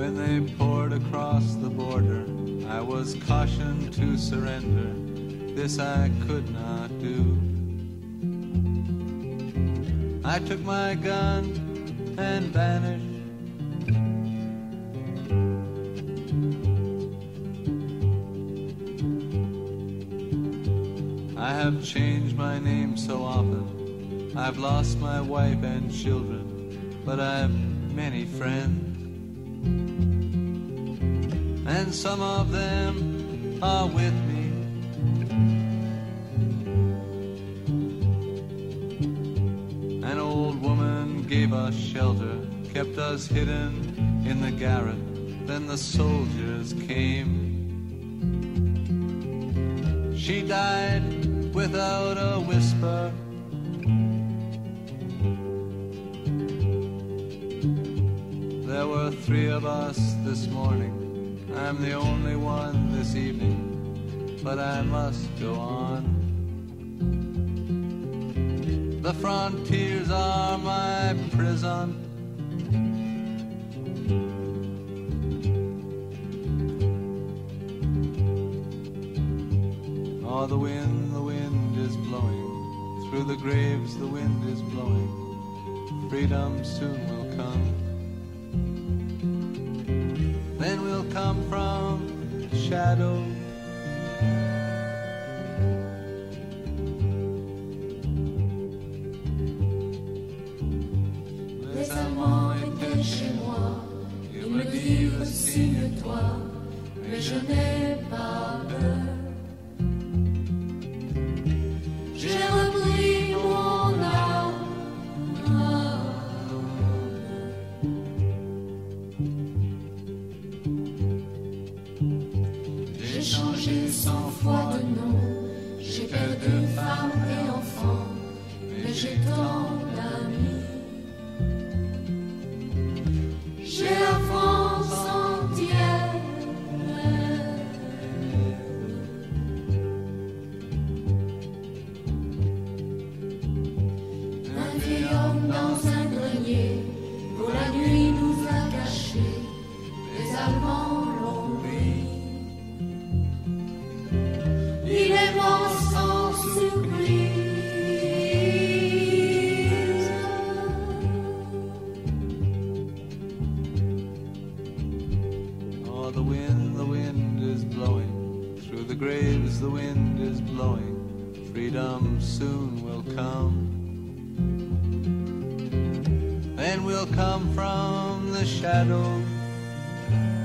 When they poured across the border, I was cautioned to surrender. This I could not do. I took my gun and vanished. I have changed my name so often. I've lost my wife and children, but I've many friends. And some of them are with me. An old woman gave us shelter, kept us hidden in the garret. Then the soldiers came. She died without a whisper. There were 3 of us this morning. I'm the only one this evening, but I must go on. The frontiers are my prison. Oh, the wind is blowing. Through the graves the wind is blowing. Freedom soon will come. Then we'll come from the shadow. Les amants étaient chez moi. Ils me dirent signe-toi, mais je n'ai pas peur. J'ai repris mon âme. J'ai changé 100 fois de nom. J'ai perdu femme et enfant, mais j'ai tant d'amis. J'ai la France entière. Un vieil homme dans un grenier, pour la nuit nous a cachés. Les Allemands l'ont pris. Il est mort sans surprise. Oh, the wind is blowing. Through the graves the wind is blowing. Freedom soon will come. Then we'll come from the shadow.